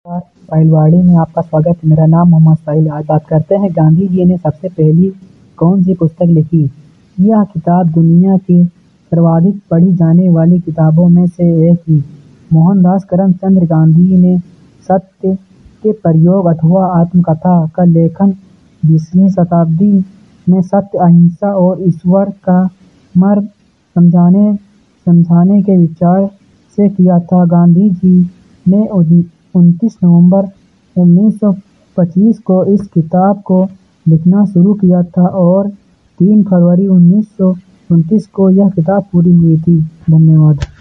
नमस्कार, साहिलवाड़ी में आपका स्वागत है। मेरा नाम मोहम्मद साहिल। आज बात करते हैं गांधी जी ने सबसे पहली कौन सी पुस्तक लिखी। यह किताब दुनिया की सर्वाधिक पढ़ी जाने वाली किताबों में से एक थी। मोहनदास करमचंद गांधी ने सत्य के प्रयोग अथवा आत्मकथा का लेखन 20वीं शताब्दी में सत्य, अहिंसा और ईश्वर का मर्म समझाने के विचार से किया था। गांधी जी ने 29 नवंबर 1925 को इस किताब को लिखना शुरू किया था और 3 फरवरी 1929 को यह किताब पूरी हुई थी। धन्यवाद।